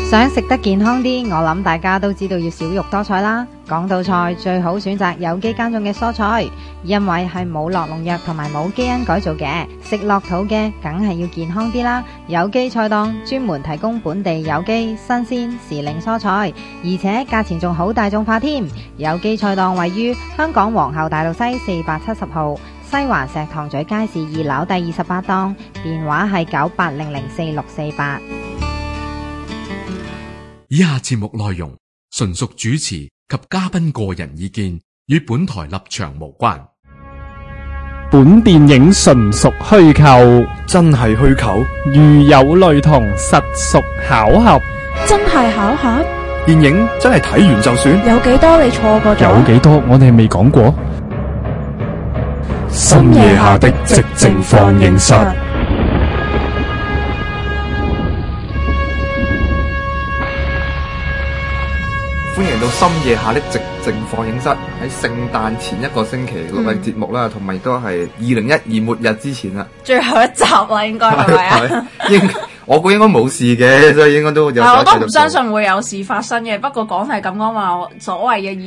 想食得健康啲，我諗大家都知道要少肉多菜啦。講到菜，最好選擇有機耕種嘅蔬菜，因為係冇落農藥同埋冇基因改造嘅，食落肚嘅梗係要健康啲啦。有機菜檔專門提供本地有機、新鮮、時令蔬菜，而且價錢仲好大眾化添。有機菜檔位於香港皇后大道西470號，西環石塘咀街市2樓第28檔，電話係98004648。 以下節目內容純屬主持及嘉賓個人意見，與本台立場無關。 本電影純屬虛構， 真係虛構？ 如有雷同，實屬巧合。 真係巧合？ 電影真係睇完就算？ 有幾多你錯過咗？ 有幾多我哋未講過？ 深夜下的寂靜放映室。歡迎到深夜下的寂靜放映室。喺聖誕前一個星期錄嘅節目啦，同埋亦都係2012末日之前啦， 最後一集啦，應該係咪啊？ 我估應該冇事嘅，所以應該都有。 我都唔相信會有事發生嘅。不過講係咁講話，所謂嘅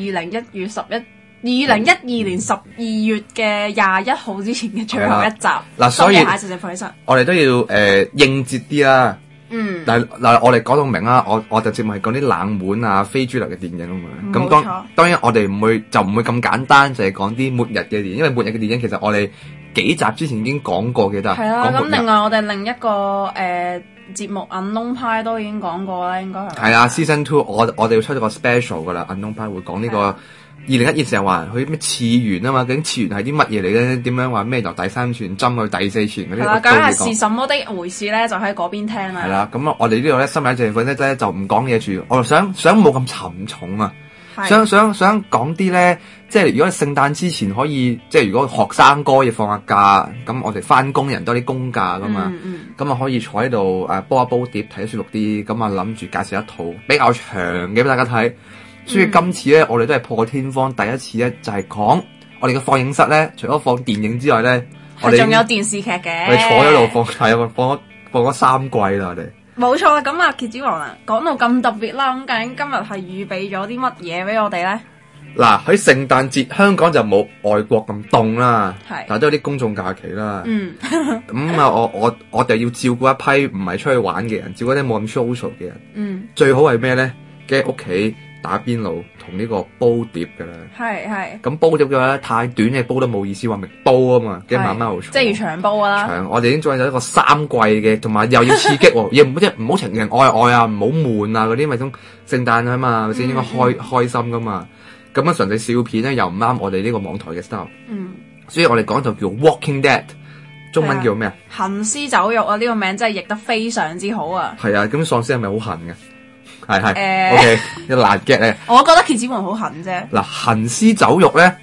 2012年12月嘅21號之前嘅最後一集。 嗱，所以深夜下寂靜放映室， 我哋都要應節啲啦。嗱，我哋講到明啦，我就節目係講啲冷門啊、非主流嘅電影啊嘛。咁當然我哋唔會咁簡單，就係講啲末日嘅電影，因為末日嘅電影其實我哋幾集之前已經講過嘅，得係啦。咁另外我哋另一個節目 Unknown Pie 都已經講過啦，應該係。係啊 ，Season 2我哋要出咗個 special 噶啦 ，Unknown Pie 會講呢個2012成日話佢咩次元啊嘛，究竟次元係啲乜嘢嚟咧？點樣話咩由第3次元針去第4次元嗰啲？係啦， 究竟係什麼的回事咧？就喺嗰邊聽啦。 係啦，咁我哋呢度咧，深夜寂靜放映室咧就唔講嘢住，我想冇咁沉重啊，想講啲咧，即係如果聖誕之前可以，即係如果學生哥要放下假，咁我哋翻工人多啲公假噶嘛，咁啊可以坐喺度煲一煲碟睇得舒服啲，咁啊諗住介紹一套比較長嘅俾大家睇。所以今次咧，我哋都係破天荒第一次咧，就係講我哋嘅放映室咧，除咗放電影之外咧，我哋仲有電視劇嘅。 我哋坐喺度放咗3季啦，我哋。 冇錯啦，咁啊，蠍子王啊，講到咁特別啦，咁究竟今日係預備咗啲乜嘢俾我哋咧？ 嗱，喺聖誕節，香港就冇外國咁凍啦，但係都有啲公眾假期啦。咁啊，我哋要照顧一批唔係出去玩嘅人，照顧啲冇咁 social 嘅人。最好係咩咧？喺屋企打邊爐同呢個煲碟噶啦，係咁煲碟嘅話太短嘅煲都冇意思，話明煲啊嘛，驚慢慢好嘈， 即係要長煲噶啦。長， 我哋已經做咗一個3季嘅，同埋又要刺激，亦唔好情情愛愛啊，唔好悶啊嗰啲，咪種聖誕啊嘛，咪先應該開心噶嘛。咁樣純粹笑片咧又唔啱我哋呢個網台嘅 style。所以我哋講就叫 Walking Dead， 中文叫咩啊？行屍走肉啊！呢個名真係譯得非常之好啊。 係啊，咁喪屍係咪好痕嘅？係，OK， 一爛 get 咧。 我覺得蠍子王好痕啫。嗱， 行屍走肉咧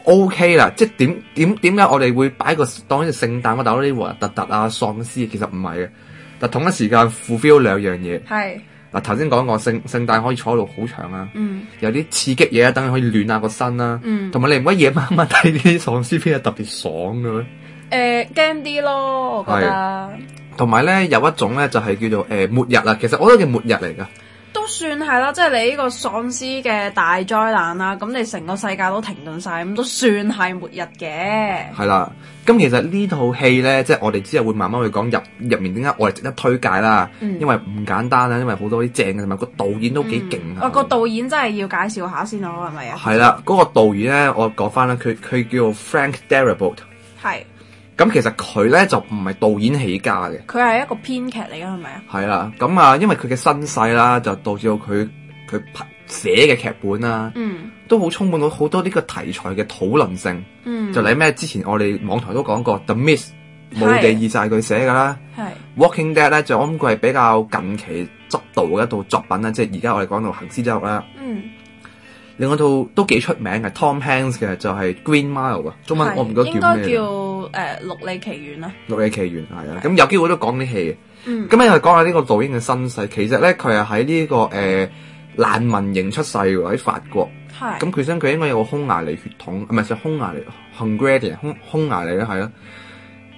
OK 啦，即係點解我哋會擺個當好似聖誕嗰度啲核突突啊喪屍，其實唔係嘅。但同一時間 fulfill 2樣嘢。係。嗱，頭先講過聖誕可以坐喺度好長啊，有啲刺激嘢啊，等佢可以暖下個身啦。同埋你唔覺得夜晚睇啲喪屍片係特別爽嘅咩？ 驚啲咯，我覺得。 同埋咧有一種咧就係叫做末日啦，其實我都叫末日嚟㗎。 都算係啦，即係你呢個喪屍嘅大災難啦，咁你成個世界都停頓晒，咁都算係末日嘅。係啦， 咁其實呢套戲咧，即係我哋之後會慢慢去講入面點解我哋值得推介啦，因為唔簡單啦，因為好多啲正嘅，同埋個導演都幾勁啊。 個導演真係要介紹下先咯，係咪啊？ 係啦，嗰個導演咧，我講翻啦，佢叫 Frank Darabont。係。咁其實佢咧就唔係導演起家嘅， 佢係一個編劇嚟嘅，係咪啊？ 係啦，咁啊，因為佢嘅身世啦，就導致到佢寫嘅劇本啦，都好充滿到好多呢個題材嘅討論性。就例如咩？之前我哋網台都講過 The Mist 無地二就係佢寫㗎啦。Walking Dead 咧就我諗佢係比較近期執導嘅一套作品啦，即係而家我哋講到行屍走肉啦。另外套都幾出名嘅 Tom Hanks 嘅就係 Green Mile 啊，中文我唔記得叫咩。應該叫陸地奇緣啦。 陸地奇緣係啊，咁有機會都講啲戲嘅。咁咧講下呢個導演嘅身世，其實咧佢係喺呢個難民營出世喎，喺法國。係。咁佢應該有個匈牙利血統，唔係就匈牙利 Hungarian 匈牙利啦，係啦。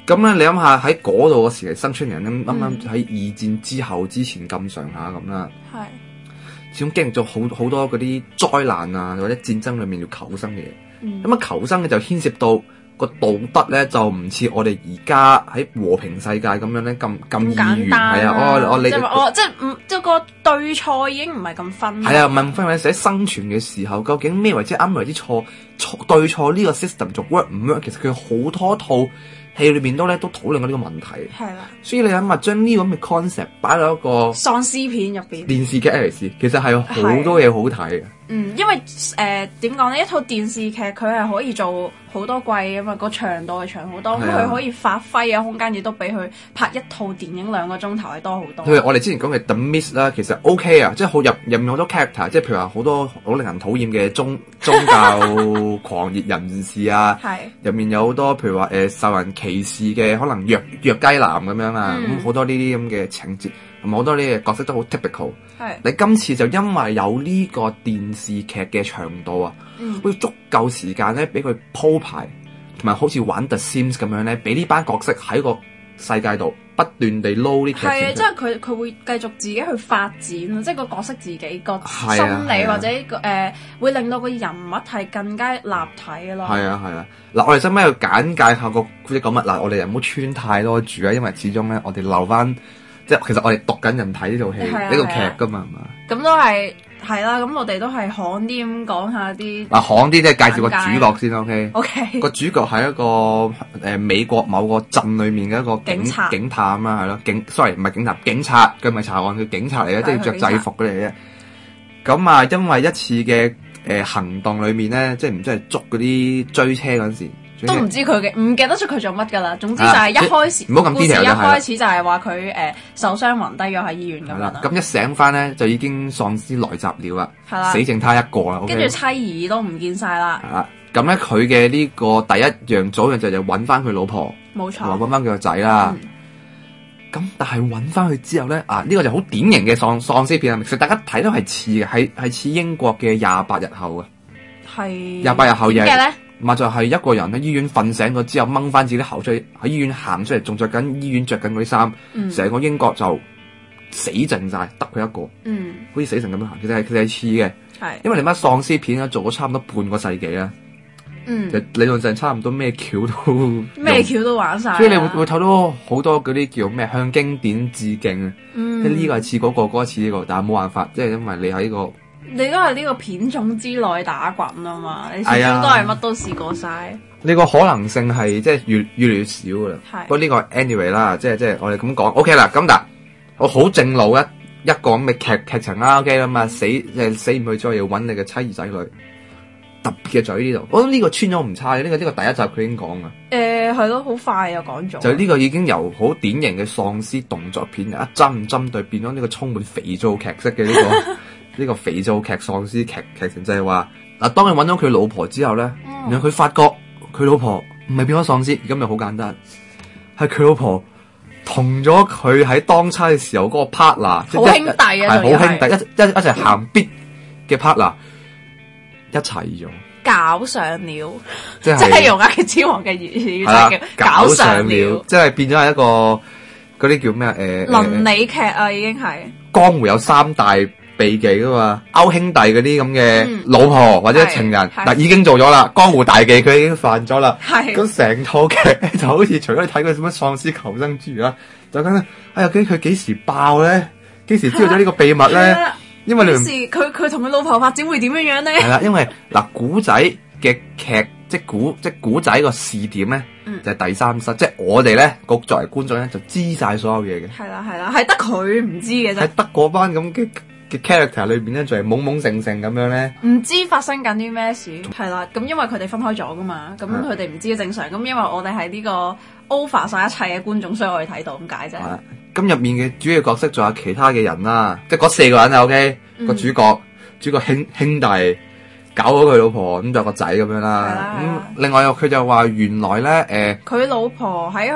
咁咧，你諗下喺嗰度嘅時期生出嚟，啱啱喺二戰之後之前咁上下咁啦。係。始終經歷咗好多嗰啲災難啊，或者戰爭裏面要求生嘅嘢。咁求生嘅就牽涉到個道德咧，就唔似我哋而家喺和平世界咁樣咧咁二元。係啊， 即係個對錯已經唔係咁分。 係啊，唔係分嘅。喺生存嘅時候，究竟咩為之啱，為之錯？對錯呢個 system 做 work 唔 work？其實佢好多套戲裏面都討論過呢個問題。係啦，所以你諗下將呢個咁嘅 concept 擺到一個喪屍片入邊， 電視劇嚟試，其實係好多嘢好睇嘅。 因為點講咧？一套電視劇佢係可以做好多季啊嘛，個長度係長好多，咁佢可以發揮嘅空間亦都比佢拍一套電影2個鐘頭係多好多。 譬如我哋之前講嘅 The Mist 啦，其實 OK 啊，即係入面好多 character， 即係譬如話好多好令人討厭嘅宗教狂熱人士啊，入面有好多譬如話受人歧視嘅可能弱雞男咁樣啊，咁好多呢啲咁嘅情節。同埋好多呢個角色都好 typical。你今次就因為有呢個電視劇嘅長度啊，會足夠時間咧，俾佢鋪排，同埋好似玩 The Sims 咁樣咧，俾呢班角色喺個世界度不斷地撈啲劇情。 係，即係佢會繼續自己去發展，即係個角色自己個心理或者會令到個人物係更加立體咯。係啊。嗱，我哋使唔使要簡介下個即係講乜？嗱，我哋又唔好穿太多住啊，因為始終咧，我哋留翻。即係其實我哋讀緊人睇呢套戲呢個劇㗎嘛，係嘛？ 咁都係啦，咁我哋都係行啲咁講下啲。 嗱，行啲即係介紹個主角先 ，OK？ OK。 個主角係一個美國某個鎮裏面嘅一個警探啦，係咯，sorry 唔係警探，警察，佢唔係查案，佢警察嚟嘅，即係着制服嗰嚟嘅。咁啊，因為一次嘅行動裏面咧，即係唔知係捉嗰啲追車嗰陣時。 都唔知佢嘅，唔記得咗佢做乜㗎啦。總之就係一開始， 唔好咁 detail 一開始就係話佢受傷暈低咗喺醫院咁樣啦。 咁一醒翻咧，就已經喪屍來襲了啦。係啦，死剩他一個啦。 跟住妻兒都唔見晒啦。 係啦，咁咧佢嘅呢個第一樣組嘅就揾翻佢老婆， 冇錯， 揾翻佢個仔啦。咁但係揾翻佢之後咧，呢個就好典型嘅喪屍片啊！其實大家睇都係似嘅，係似英國嘅28日後啊。係28日後嘅咧。咪就係一個人喺醫院瞓醒咗之後掹翻自己喉出去，喺醫院行出嚟，仲着緊醫院着緊嗰啲衫，成個英國就死淨晒，得佢一個，好似死神咁樣行。其實係似嘅，因為你乜喪屍片做咗差唔多半個世紀啦，理論上差唔多咩橋都玩晒，所以你會睇到好多嗰啲叫咩向經典致敬啊，即係呢個係似嗰個，嗰個似呢個，但係冇辦法，即係因為你喺呢個。 你都係呢個片種之內打滾啊嘛，你始終都係乜都試過晒。 呢個可能性係即係越嚟越少噶啦。不過呢個 anyway 啦，即係我哋咁講 OK 啦。咁但我好正路一個咁嘅劇情啦 OK 啦嘛，死唔去之後要揾你嘅妻兒仔女，特別嘅在呢度。我覺得呢個穿咗唔差嘅，呢個第一集佢已經講噶。係咯，好快又講咗。就呢個已經由好典型嘅喪屍動作片一針對變咗呢個充滿肥皂劇式嘅呢個。呢個肥皂劇喪屍劇情就係話嗱，當佢揾到佢老婆之後咧，然後佢發覺佢老婆唔係變咗喪屍，而家咪好簡單，係佢老婆同咗佢喺當差嘅時候嗰個 partner， 好兄弟啊， 係好兄弟，一齊行必嘅 partner 一齊咗， 搞上了，即係用《之王》嘅粵語叫搞上了， 即係變咗係一個嗰啲叫咩倫理劇啊，已經係江湖有3大秘技噶嘛，勾兄弟嗰啲咁嘅老婆或者情人，但已經做咗啦。江湖大忌佢已經犯咗啦。咁成套劇就好似除咗你睇佢乜喪屍求生之餘啦，就咁咧。哎呀，佢幾時爆咧？幾時知道咗呢個秘密咧？因為你佢同佢老婆發展會點樣樣咧？ 係啦，因為嗱古仔嘅劇即古仔個視點咧，就係第三身，即係我哋咧作為觀眾咧就知晒所有嘢嘅。係啦，係得佢唔知嘅啫。 係得嗰班咁嘅 character 裏邊咧，就係懵懵盛盛咁樣咧， 唔知發生緊啲咩事，係啦。咁因為佢哋分開咗噶嘛，咁佢哋唔知正常。咁因為我哋係呢個 over 晒一切嘅觀眾，所以我哋睇到咁解啫。 咁入面嘅主要角色仲有其他嘅人啦，即係嗰4個人啊。OK，個主角兄弟搞咗佢老婆，咁就有個仔咁樣啦。咁另外佢就話原來咧，佢老婆喺佢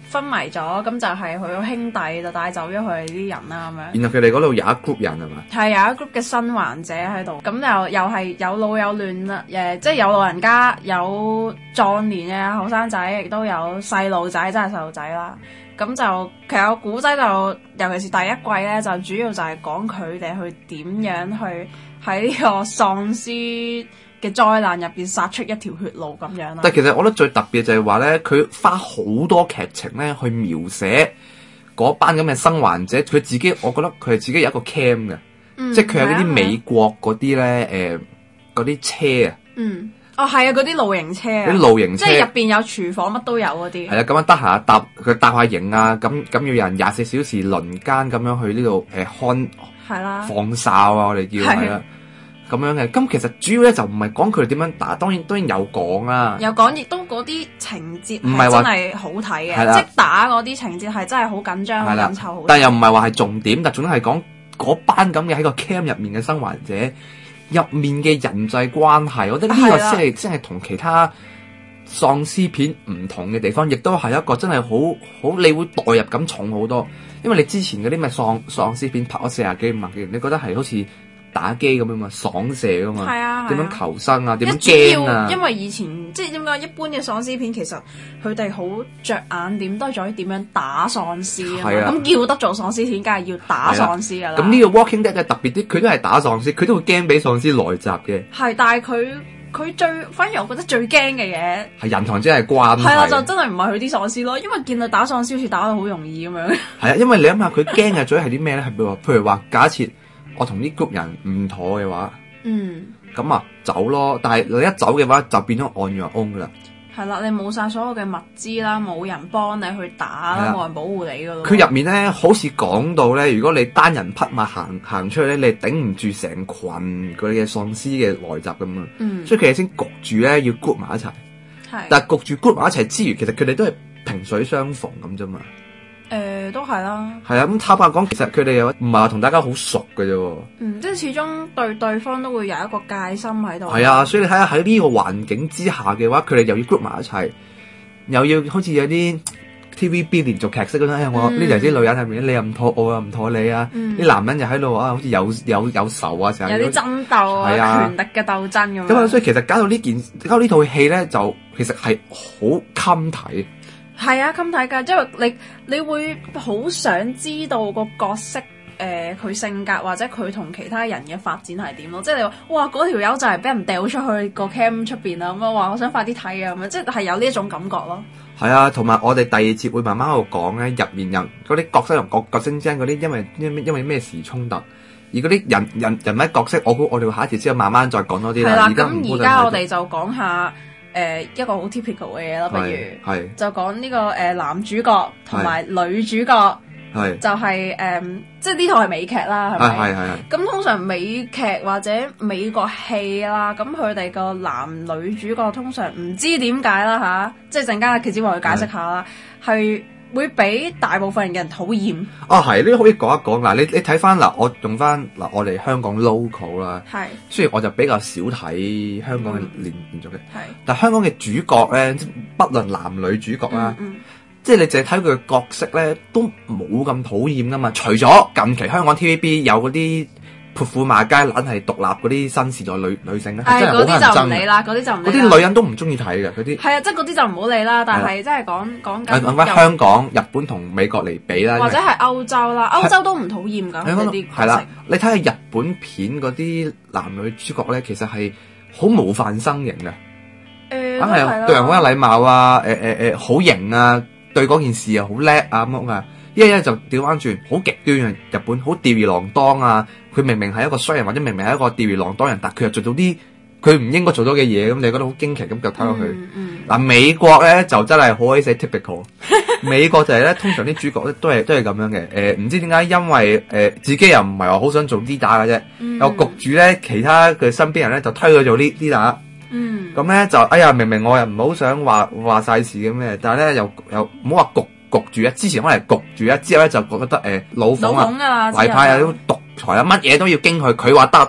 昏迷咗，咁就係佢個兄弟就帶走咗佢啲人啦咁樣。 然後佢哋嗰度有一 group 人係嘛？ 係有一 group 嘅生還者喺度，咁又係有老有嫩啦，即係有老人家，有壯年嘅後生仔，亦都有細路仔，真係細路仔啦。咁就其實個古仔就，尤其是第一季咧，就主要就係講佢哋去點樣去喺呢個喪屍嘅災難入邊殺出一條血路咁樣啦。 但係其實我覺得最特別就係話咧，佢花好多劇情咧去描寫嗰班咁嘅生還者，佢自己我覺得佢係自己有一個 cam 嘅，即係佢有嗰啲美國嗰啲咧嗰啲車啊。 係啊，嗰啲露營車啊， 啲露營車， 即係入邊有廚房，乜都有嗰啲。 係啊，咁樣得閒搭下營啊，咁要有人24小時輪姦咁樣去呢度看係啦， 放哨啊，我哋叫係啦，咁樣嘅。咁其實主要咧就唔係講佢哋點樣打，當然有講啦， 有講亦都嗰啲情節唔係真係好睇嘅，即係打嗰啲情節係真係好緊張、好緊湊， 但又唔係話係重點，但總之係講嗰班咁嘅喺個 cam 入面嘅生還者。入面嘅人際關係，我覺得呢個先係同其他喪屍片唔同嘅地方，亦都係一個真係好你會代入感重好多。因為你之前嗰啲咩喪屍片拍咗40幾50幾，你覺得係好似打機咁樣嘛，爽射噶嘛，點樣求生啊，點樣驚啊？ 因為以前即係點講，一般嘅喪屍片其實佢哋好着眼點都係在於點樣打喪屍啊。咁叫得做喪屍片，梗係要打喪屍噶啦。 咁呢個 Walking Dead 特別啲，佢都係打喪屍，佢都會驚俾喪屍來襲嘅。 係，但係佢反而我覺得最驚嘅嘢係人同人之間嘅關係。 係啦，就真係唔係佢啲喪屍咯，因為見到打喪屍好似打得好容易咁樣。 係啊，因為你諗下佢驚嘅最係啲咩咧？係譬如話假設。我同啲 group 人唔妥嘅話，咁啊走咯。但係你一走嘅話，就變咗on your own噶啦。係啦，你冇晒所有嘅物資啦，冇人幫你去打啦，冇人保護你噶咯。 佢入面咧，好似講到咧，如果你單人匹馬行出去咧，你頂唔住成群嗰啲嘅喪屍嘅來襲咁啊。所以其實先焗住咧要 group 埋一齊。但係焗住 group 埋一齊之餘，其實佢哋都係萍水相逢咁啫嘛。 都係啦。 係啊，咁坦白講，其實佢哋又唔係話同大家好熟嘅啫。 即係始終對對方都會有一個戒心喺度。 係啊，所以你睇下喺呢個環境之下嘅話，佢哋又要 group 埋一齊，又要好似有啲 TVB 連續劇式咁樣。我呢度啲女人係咪？你又唔妥我，又唔妥你啊！啲男人又喺度啊，好似有仇啊，成日有啲爭鬥啊，權力嘅鬥爭咁樣。 咁啊，所以其實搞到呢套戲咧，就其實係好襟睇。 係啊，襟睇㗎，因為你會好想知道個角色佢性格或者佢同其他人嘅發展係點咯。即係你話哇，嗰條友就係俾人掉出去個 cam 出邊啦，咁我話我想快啲睇啊咁樣，即係有呢一種感覺咯。係啊，同埋我哋第二節會慢慢喺度講咧，入面人嗰啲角色同角色之間嗰啲因為咩事衝突，而嗰啲人物角色，我估我哋會下一節之後慢慢再講多啲啦。 係啦，咁而家我哋就講下。一個好 typical 嘅嘢啦，不如就講呢個男主角同埋女主角，就係即係呢套係美劇啦，係咪？係。咁通常美劇或者美國戲啦，咁佢哋個男女主角通常唔知點解啦吓，即係陣間其實話佢解釋下啦，係會俾大部分人討厭。係呢個可以講一講嗱，你睇翻嗱，我用翻嗱我哋香港 local 啦，雖然我就比較少睇香港嘅連續劇，但係香港嘅主角咧，不論男女主角啦，即係你淨係睇佢嘅角色咧，都冇咁討厭噶嘛。除咗近期香港 TVB 有嗰啲潑婦罵街，懶係獨立嗰啲新時代女性咧，真係好乞人憎。嗰啲就唔理啦，嗰啲女人都唔中意睇嘅嗰啲。係啊，即係嗰啲就唔好理啦。但係即係講緊揾翻香港、日本同美國嚟比啦，或者係歐洲啦，歐洲都唔討厭㗎嗰啲。係啦，你睇下日本片嗰啲男女主角咧，其實係好模範生型嘅，梗係對人好有禮貌啊，好型啊，對嗰件事又好叻啊咁啊。一就調翻轉，好極端啊！日本好吊兒郎當啊！佢明明係一個衰人，或者明明係一個吊兒郎當人，但佢又做到啲佢唔應該做到嘅嘢，咁你覺得好驚奇咁就睇落去。嗱，美國咧就真係好鬼死 typical。美國就係咧，通常啲主角咧都係咁樣嘅。唔知點解，因為自己又唔係話好想做 leader 嘅啫，又焗住咧其他嘅身邊人咧就推佢做 leader。咁咧就哎呀，明明我又唔好想話晒事嘅咩，但係咧又唔好話焗住啊！之前可能焗住啊，之後咧就覺得老馮啊、懷派啊、都獨裁啊，乜嘢都要經佢，佢話得，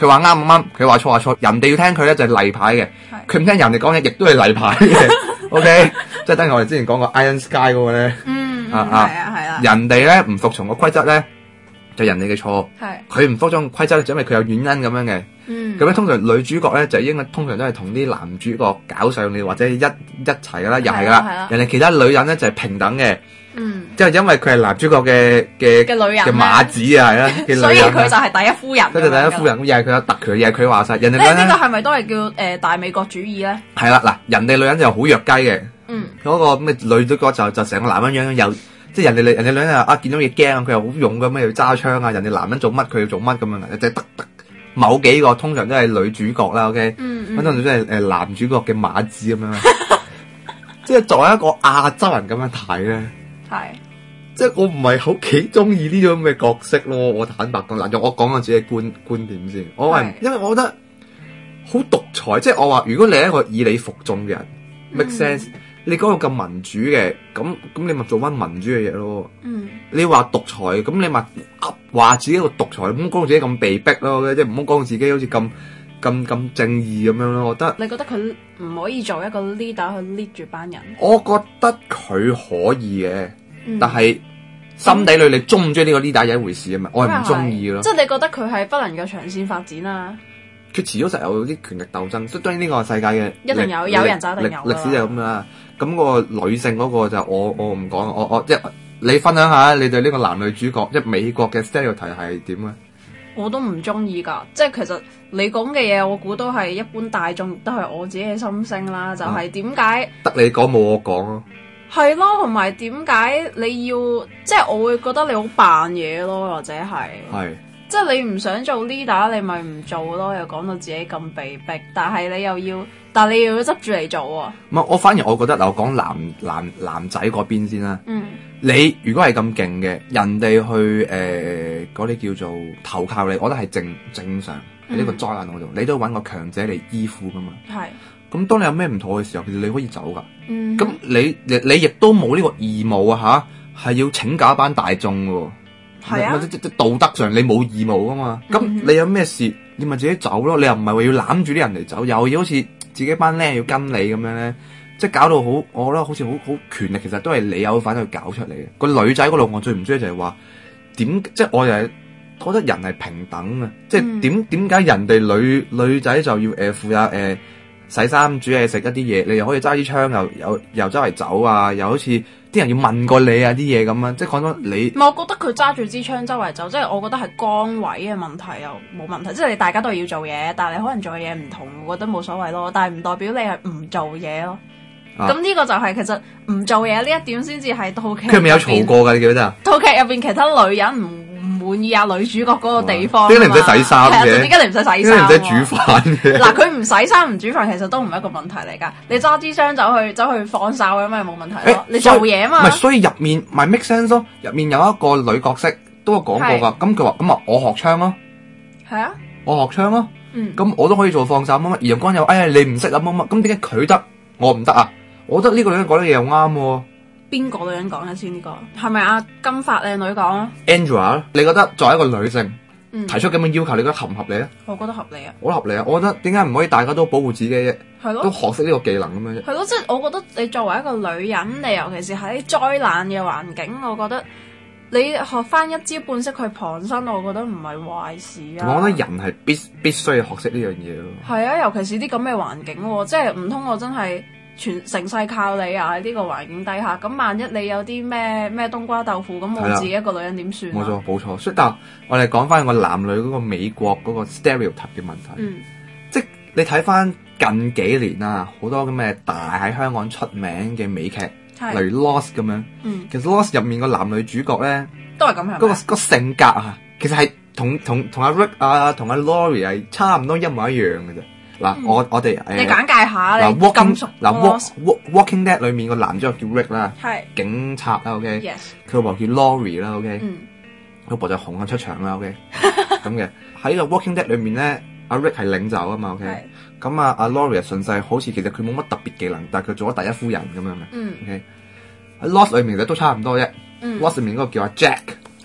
佢話啱唔啱，佢話錯，人哋要聽佢咧就係例牌嘅，佢唔聽人哋講嘢亦都係例牌嘅。OK， 即係等於我哋之前講過 Iron Sky 嗰個咧，係啊，人哋咧唔服從個規則咧，就人哋嘅錯，佢唔服從規則咧，就因為佢有原因咁樣嘅。咁咧通常女主角咧就應該通常都係同啲男主角搞上了或者一齊噶啦，又係噶啦。人哋其他女人咧就係平等嘅，即係因為佢係男主角嘅女人嘅馬子啊，係啦， 所以佢就係第一夫人。 佢就第一夫人，又係佢有特權，又係佢話晒。人哋呢個係咪都係叫大美國主義咧？ 係啦，嗱，人哋女人就好弱雞嘅，嗰個咩女主角就成個男人樣又。即係人哋女人啊見到嘢驚，佢又好勇咁樣要揸槍啊！人哋男人做乜佢要做乜咁樣嘅，即係得某幾個通常都係女主角啦。OK，通常都係男主角嘅馬子咁樣。即係作為一個亞洲人咁樣睇咧，即係我唔係好幾中意呢種咁嘅角色咯。我坦白講，嗱，我講我自己觀點先。我係因為我覺得好獨裁，即係我話如果你係一個以你服眾嘅人 ，make sense。你嗰個咁民主嘅，咁你咪做翻民主嘅嘢咯。你話獨裁，咁你咪話自己一個獨裁，唔好講到自己咁被逼咯，即係唔好講到自己好似咁正義咁樣咯。我覺得你覺得佢唔可以做一個 leader 去 lead 住班人？ 我覺得佢可以嘅，但係心底裏你中唔中意呢個 leader 有一回事啊嘛。我係唔中意咯。 即係你覺得佢係不能夠長線發展啊？ 佢遲早實有啲權力鬥爭，所以當然呢個世界嘅一定有人就一定有歷史就係咁啦。咁個女性嗰個就我唔講，我即係你分享下你對呢個男女主角即係美國嘅 stereotype 係點啊？ 我都唔中意㗎，即係其實你講嘅嘢，我估都係一般大眾，亦都係我自己嘅心聲啦。就係點解得你講冇我講咯？ 係咯，同埋點解你要即係我會覺得你好扮嘢咯，或者係。即係你唔想做 leader，你咪唔做咯。又講到自己咁被逼，但係你又要執住嚟做喎。唔係， 我反而我覺得我講男仔嗰邊先啦。你如果係咁勁嘅，人哋去嗰啲叫做投靠你，我覺得係正常喺呢個災難嗰度，你都揾個強者嚟依附噶嘛。咁當你有咩唔妥嘅時候，其實你可以走噶。咁你亦都冇呢個義務啊嚇，係要拯救一班大眾喎。即道德上你冇義務噶嘛，咁你有咩事你咪自己走咯，你又唔係話要攬住啲人嚟走，又要好似自己班僆要跟你咁樣咧，即係搞到好，我覺得好似好權力，其實都係你有份去搞出嚟嘅。個女仔嗰度我最唔中意就係話點，即係我又係覺得人係平等嘅，即係點解人哋女仔就要負責洗衫煮嘢食一啲嘢，你又可以揸支槍又周圍走啊，又好似啲人要問過你啊啲嘢咁啊，即係講咗你。 唔係，我覺得佢揸住支槍周圍走，即係我覺得係崗位嘅問題又冇問題，即係你大家都係要做嘢，但係你可能做嘅嘢唔同，我覺得冇所謂咯。但係唔代表你係唔做嘢咯。咁呢個就係其實唔做嘢呢一點先至係套劇。佢咪有嘈過㗎？你記得啊？ 套劇入邊其他女人唔滿意啊女主角嗰個地方。 點解你唔使洗衫嘅？ 點解你唔使洗衫？點解你唔使煮飯嘅？ 嗱，佢唔洗衫唔煮飯，其實都唔係一個問題嚟㗎。你揸支槍走去放哨咁咪冇問題咯。你做嘢嘛？ 唔係，所以入面咪 make sense 咯。入面有一個女角色都有講過㗎。咁佢話：咁啊，我學槍咯。係啊。我學槍咯。咁我都可以做放哨乜乜。而陽光又你唔識啊乜乜。咁點解佢得我唔得啊？我覺得呢個女人講得嘢又啱喎。邊個女人講嘅先？呢個係咪阿金髮靚女講啊 ？Angela， 你覺得作為一個女性提出咁嘅要求，你覺得合唔合理啊？我覺得合理啊。我合理啊！我覺得點解唔可以大家都保護自己啫？係咯，都學識呢個技能咁樣啫。係咯，即係我覺得你作為一個女人，你尤其是喺災難嘅環境，我覺得你學翻一招半式去傍身，我覺得唔係壞事啊。我覺得人係必須要學識呢樣嘢咯。係啊，尤其是啲咁嘅環境，即係唔通我真係。成世靠你啊！喺呢個環境底下，咁萬一你有啲咩冬瓜豆腐，咁我自己一個女人點算啊？冇錯。所以但我哋講翻個男女嗰個美國嗰個 stereotype 嘅問題，即係你睇翻近幾年啊，好多咁嘅大喺香港出名嘅美劇，例如 Lost 咁樣。其實 Lost 入面個男女主角咧，都係咁樣。嗰個性格啊，其實係同阿 Rick 啊，同阿 Laurie 係差唔多一模一樣嘅啫。嗱，我哋你簡介下你咁熟。Walking Dead 裏面個男主角叫 Rick 啦，警察啦 ，OK， 佢老婆叫 Laurie 啦 ，OK， 老婆就紅咗出場啦 ，OK， 咁嘅喺個 Walking Dead 裏面咧，阿 Rick 係領袖啊嘛 ，OK， 咁阿 Laurie 順勢好似其實佢冇乜特別技能，但係佢做咗第一夫人咁樣嘅，OK， 喺 Lost 裏面咧都差唔多啫，Lost 裏面嗰個叫阿 Jack，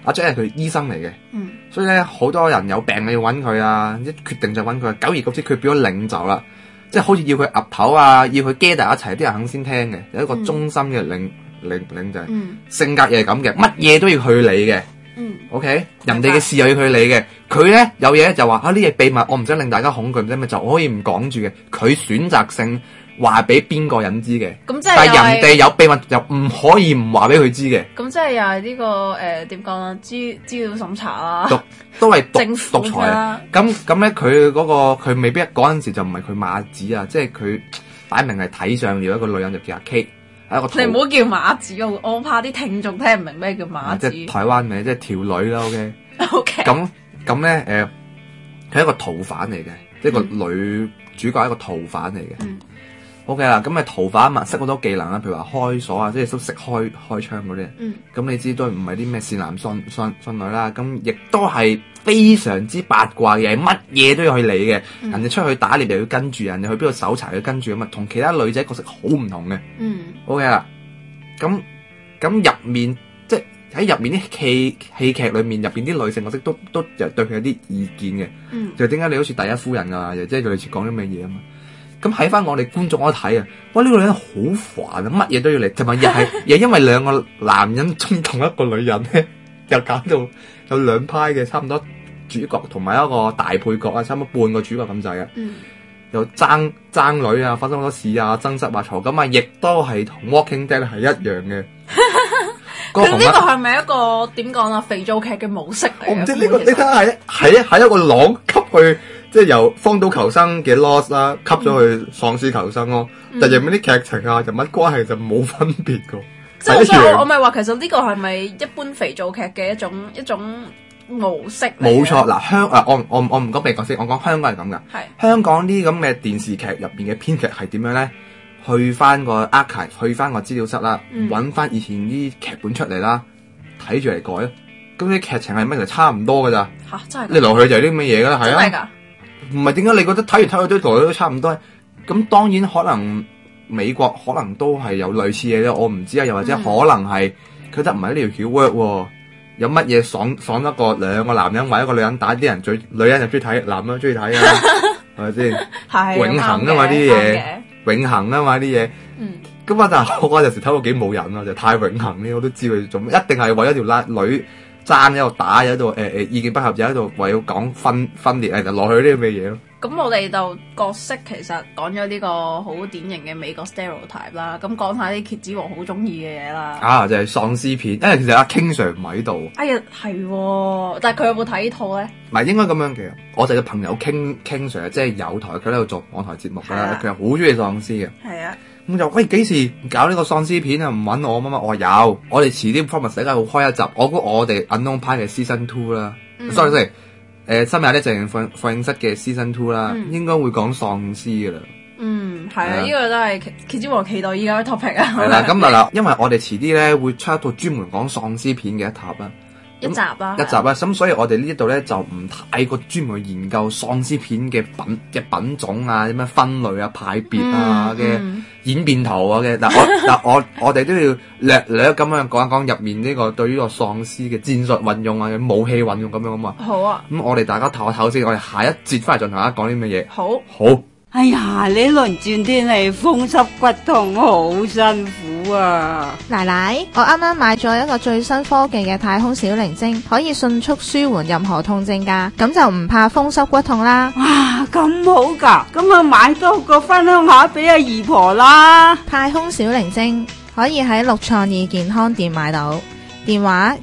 阿 Jack 係佢醫生嚟嘅，所以咧好多人有病你要揾佢啊，一決定就揾佢。久而久之佢變咗領袖啦，即係好似要佢岌頭啊，要佢 gather 一齊，啲人肯先聽嘅，有一個忠心嘅領袖，性格又係咁嘅，乜嘢都要佢理嘅。OK， 人哋嘅事又要佢理嘅，佢咧有嘢就話呢嘢秘密，我唔想令大家恐懼，唔知咩就可以唔講住嘅，佢選擇性話俾邊個人知嘅，但係人哋有秘密就唔可以唔話俾佢知嘅。 咁即係又係呢個點講啊？資料審查啊， 都係政府獨裁啊。咁咧佢嗰個佢未必嗰陣時就唔係佢馬子啊，即係佢擺明係睇上了一個女人就叫阿 K。 你唔好叫馬子，我怕啲聽眾聽唔明咩叫馬子。 即係台灣名，即係條女啦。 OK。 咁咧佢係一個逃犯嚟嘅，即係個女主角係一個逃犯嚟嘅。OK 啦，咁咪逃犯嘛，識好多技能啦，譬如話開鎖啊，即係都識開槍嗰啲。咁你知都唔係啲咩善男信女啦，咁亦都係非常之八卦嘅，乜嘢都要去理嘅。人哋出去打獵又要跟住，人哋去邊度搜查又要跟住，咁啊同其他女仔角色好唔同嘅。OK 啦，咁入面即係喺入面啲戲劇裏面入邊啲女性角色都對佢有啲意見嘅。就點解你好似第一夫人啊，又即係類似講啲咩嘢啊嘛？咁喺翻我哋觀眾嗰度睇啊，哇！呢個女人好煩啊，乜嘢都要嚟，同埋又因為兩個男人中意同一個女人咧，又搞到有兩派嘅，差唔多主角同埋一個大配角啊，差唔多半個主角咁滯嘅，又爭女啊，發生好多事啊，爭執啊，嘈咁啊，亦都係同 Walking Dead 係一樣嘅。 佢呢個係咪一個點講啊？肥皂劇嘅模式嚟？ 我唔知呢個，你睇下係一個狼吸去。即係由荒島求生嘅 Lost 啦，吸咗去喪屍求生咯，但係入面啲劇情啊、人物關係就冇分別噶。 即係我咪話，其實呢個係咪一般肥皂劇嘅一種模式？ 冇錯，嗱我唔講美國先，我講香港係咁噶。係香港啲咁嘅電視劇入邊嘅編劇係點樣咧？去翻個 archive， 去翻個資料室啦，揾翻以前啲劇本出嚟啦，睇住嚟改。咁啲劇情係乜？其實差唔多噶咋？ 吓，真係你落去就係啲咁嘅嘢噶啦，係啊。 真係㗎。 唔係點解你覺得睇完睇去都差唔多？咁當然可能美國可能都係有類似嘢咧，我唔知啊。又或者可能係佢覺得唔係呢條橋 work 喎，有乜嘢爽得過兩個男人或一個女人打啲人女人就中意睇，男人中意睇啊，係咪先？係永恆啊嘛啲嘢，永恆啊嘛啲嘢。咁但係我有時睇到幾冇癮啊，就太永恆呢，我都知佢做乜，一定係為咗條女。爭喺度打，喺度意見不合，又喺度為咗講分裂，就落去呢啲咁嘅嘢咯。咁我哋就角色其實講咗呢個好典型嘅美國 stereotype 啦。咁講下啲蠍子王好中意嘅嘢啦。就係喪屍片，因為其實阿 King Sir 唔喺度。哎呀，係，但係佢有冇睇呢套咧？唔係應該咁樣嘅，我哋嘅朋友 King Sir 即係有台，佢喺度做網台節目啦，佢係好中意喪屍嘅。係啊。咁就喂幾時搞呢個喪屍片啊？唔揾我乜乜？我話有，我哋遲啲 promise 世界會開一集。我估我哋 Unknown 派嘅 Season 2啦，sorry， 新日咧就係放映室嘅 Season 2啦，應該會講喪屍噶啦。係啊，呢個都係蠍子王期待依家嘅 topic 啊。係啦，咁嗱，因為我哋遲啲咧會出一套專門講喪屍片嘅一集啦。一集啦，咁所以我哋呢度咧就唔太過專門去研究喪屍片嘅品種啊，啲咩分類啊、派別啊嘅演變圖啊嘅。我哋都要略咁樣講一講入面呢個對於個喪屍嘅戰術運用啊、武器運用咁樣啊嘛。好啊。咁我哋大家唞一唞先，我哋下一節翻嚟再同大家講啲乜嘢。好。 哎呀，呢輪轉天氣風濕骨痛，好辛苦啊！ 奶奶，我啱啱買咗一個最新科技嘅太空小靈精，可以迅速舒緩任何痛症噶，咁就唔怕風濕骨痛啦。 哇，咁好噶，咁啊買多個分享下俾阿姨婆啦。 太空小靈精可以喺六創意健康店買到。電話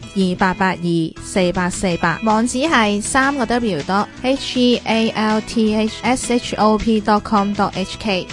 28824848，網址係3個W.healthshop.com.hk。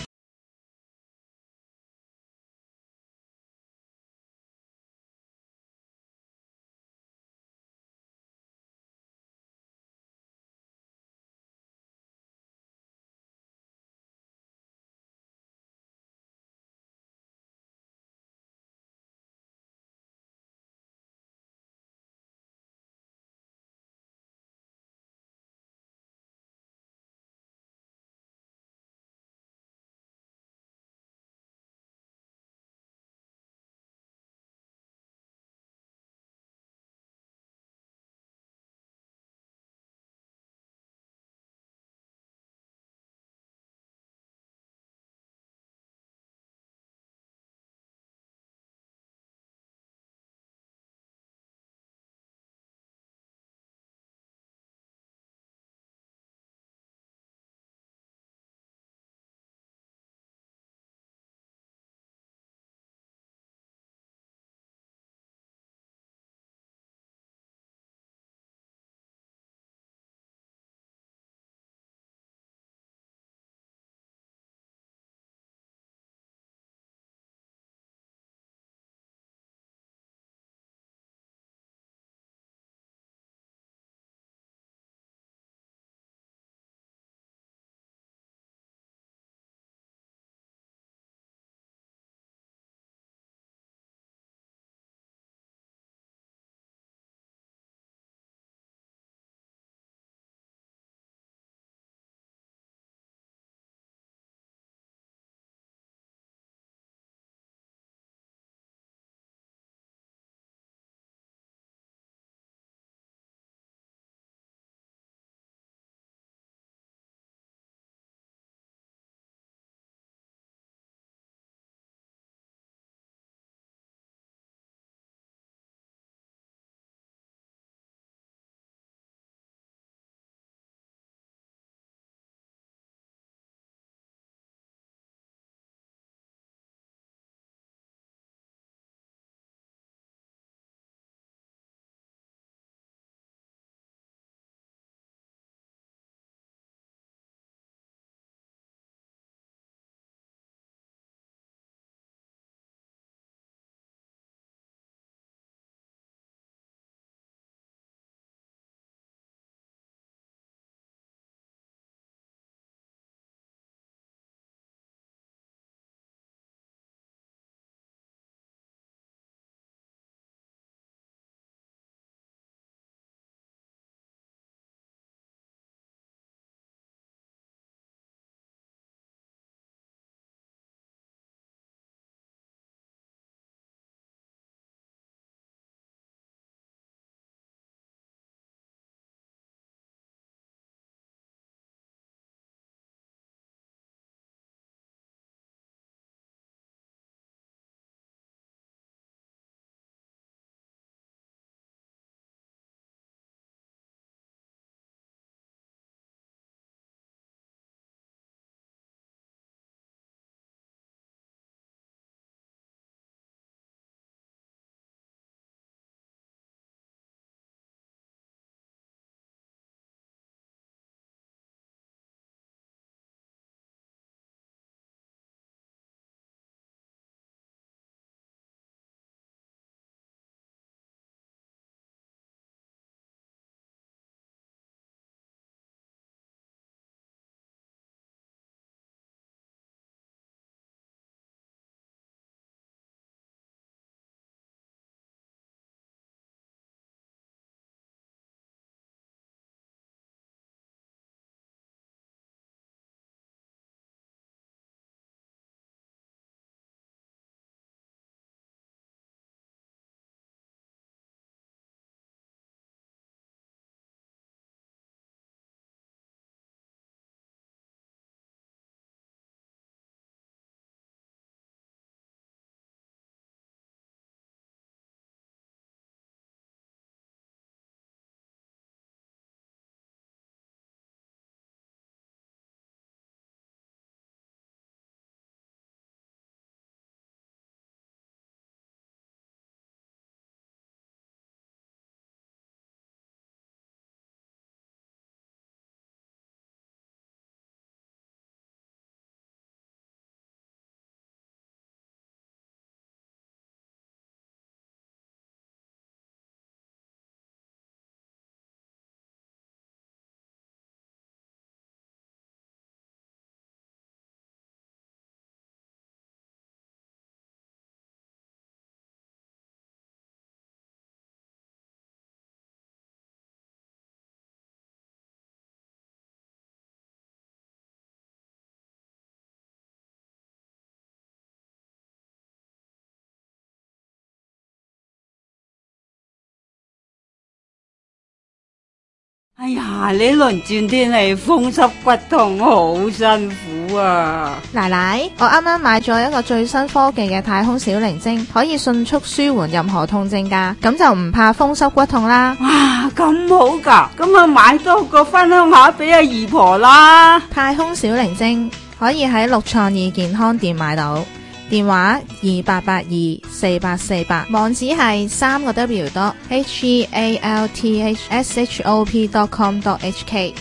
哎呀，呢輪轉天氣風濕骨痛好辛苦啊！ 奶奶，我啱啱買咗一個最新科技嘅太空小靈精，可以迅速舒緩任何痛症噶，咁就唔怕風濕骨痛啦。 哇，咁好噶，咁啊買多個分享下俾阿姨婆啦。 太空小靈精可以喺六創意健康店買到，電話28824848，網址係3個W.healthshop.com.hk。